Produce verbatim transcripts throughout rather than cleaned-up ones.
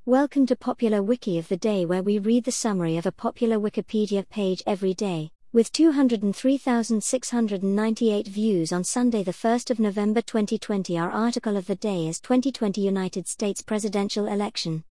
Welcome to Popular Wiki of the Day, where we read the summary of a popular Wikipedia page every day. With two hundred three thousand six hundred ninety-eight views on Sunday the first of November twenty twenty, our article of the day is twenty twenty United States Presidential Election.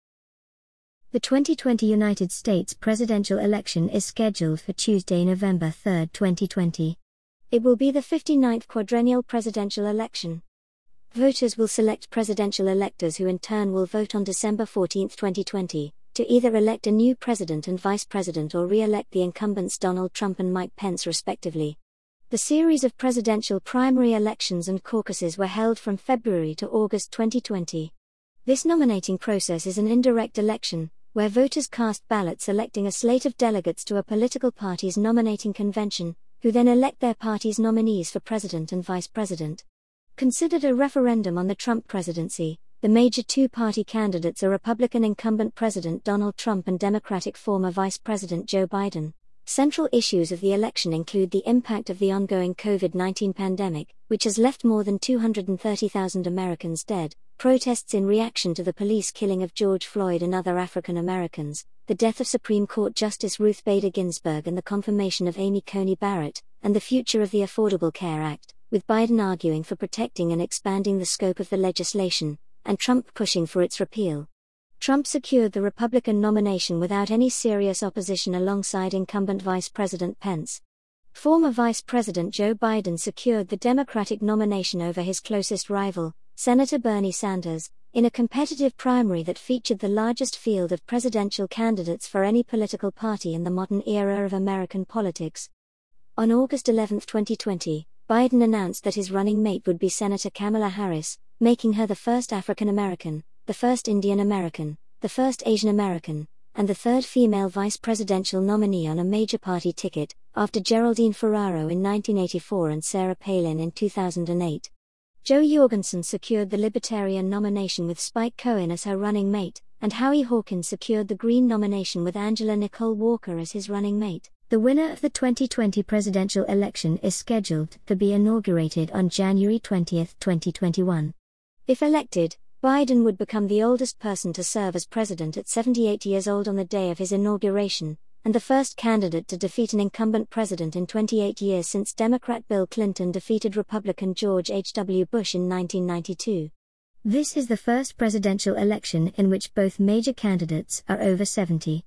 The twenty twenty United States presidential election is scheduled for Tuesday, November third, twenty twenty. It will be the fifty-ninth quadrennial presidential election. Voters will select presidential electors who in turn will vote on December fourteenth, twenty twenty, to either elect a new president and vice president or re-elect the incumbents Donald Trump and Mike Pence respectively. The series of presidential primary elections and caucuses were held from February to August twenty twenty. This nominating process is an indirect election, where voters cast ballots electing a slate of delegates to a political party's nominating convention, who then elect their party's nominees for president and vice president. Considered a referendum on the Trump presidency, the major two-party candidates are Republican incumbent President Donald Trump and Democratic former Vice President Joe Biden. Central issues of the election include the impact of the ongoing COVID nineteen pandemic, which has left more than two hundred thirty thousand Americans dead, protests in reaction to the police killing of George Floyd and other African Americans, the death of Supreme Court Justice Ruth Bader Ginsburg and the confirmation of Amy Coney Barrett, and the future of the Affordable Care Act, with Biden arguing for protecting and expanding the scope of the legislation, and Trump pushing for its repeal. Trump secured the Republican nomination without any serious opposition alongside incumbent Vice President Pence. Former Vice President Joe Biden secured the Democratic nomination over his closest rival, Senator Bernie Sanders, in a competitive primary that featured the largest field of presidential candidates for any political party in the modern era of American politics. On August eleventh, twenty twenty, Biden announced that his running mate would be Senator Kamala Harris, making her the first African American, the first Indian American, the first Asian American, and the third female vice presidential nominee on a major party ticket, after Geraldine Ferraro in nineteen eighty-four and Sarah Palin in two thousand eight. Jo Jorgensen secured the Libertarian nomination with Spike Cohen as her running mate, and Howie Hawkins secured the Green nomination with Angela Nicole Walker as his running mate. The winner of the twenty twenty presidential election is scheduled to be inaugurated on January twentieth, twenty twenty-one. If elected, Biden would become the oldest person to serve as president at seventy-eight years old on the day of his inauguration, and the first candidate to defeat an incumbent president in twenty-eight years since Democrat Bill Clinton defeated Republican George H W Bush in nineteen ninety-two. This is the first presidential election in which both major candidates are over seventy.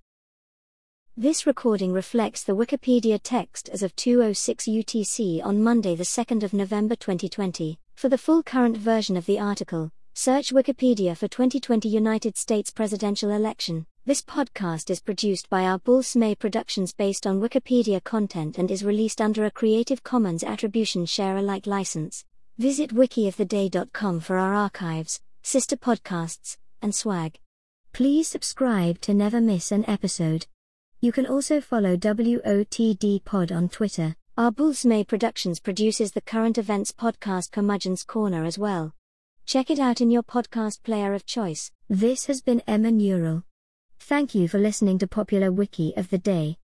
This recording reflects the Wikipedia text as of two oh six U T C on Monday the second of November twenty twenty. For the full current version of the article, search Wikipedia for twenty twenty United States presidential election. This podcast is produced by our Bull Smay Productions based on Wikipedia content and is released under a Creative Commons Attribution Share Alike license. Visit wiki of the day dot com for our archives, sister podcasts, and swag. Please subscribe to never miss an episode. You can also follow W O T D Pod on Twitter. Our Bull Smay Productions produces the current events podcast Curmudgeon's Corner as well. Check it out in your podcast player of choice. This has been Emma Neural. Thank you for listening to Popular Wiki of the Day.